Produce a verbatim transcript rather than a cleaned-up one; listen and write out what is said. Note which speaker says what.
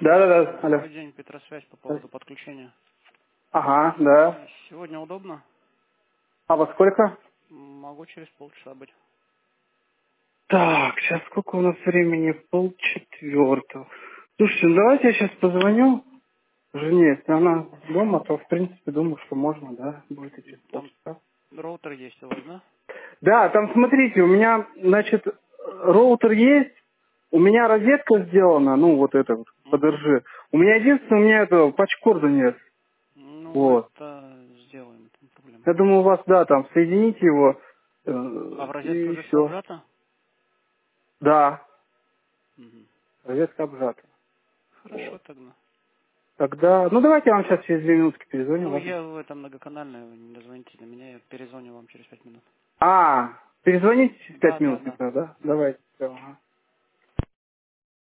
Speaker 1: Да-да-да, алло.
Speaker 2: Добрый день, Петросвязь по поводу подключения.
Speaker 1: Ага, да.
Speaker 2: Сегодня удобно?
Speaker 1: А во сколько?
Speaker 2: Могу через полчаса быть.
Speaker 1: Так, сейчас сколько у нас времени? Полчетвертого. Слушайте, ну давайте я сейчас позвоню жене. Если она дома, то в принципе думаю, что можно, да, будет и через
Speaker 2: Там
Speaker 1: полчаса.
Speaker 2: роутер есть у вас, да?
Speaker 1: Да, там смотрите, у меня, значит, роутер есть, у меня розетка сделана, ну вот это вот,
Speaker 2: Угу.
Speaker 1: подержи. У меня единственное, у меня этого патчкорда нет.
Speaker 2: Ну,
Speaker 1: Вот.
Speaker 2: это сделаем, там проблем
Speaker 1: Я
Speaker 2: нет.
Speaker 1: думаю, у вас, да, там, соедините его,
Speaker 2: А в
Speaker 1: э,
Speaker 2: розетке
Speaker 1: и
Speaker 2: уже все
Speaker 1: все.
Speaker 2: обжато?
Speaker 1: Да,
Speaker 2: Угу.
Speaker 1: розетка обжата.
Speaker 2: Хорошо
Speaker 1: Вот.
Speaker 2: тогда.
Speaker 1: Тогда, ну давайте я вам сейчас через две минутки перезвоню,
Speaker 2: Ну,
Speaker 1: ладно?
Speaker 2: я в этом многоканальное, вы не дозвоните до меня, я перезвоню вам через пять минут.
Speaker 1: А, перезвоните через пять
Speaker 2: Да, да,
Speaker 1: минут,
Speaker 2: да.
Speaker 1: тогда, да? Давайте. Всё, ага.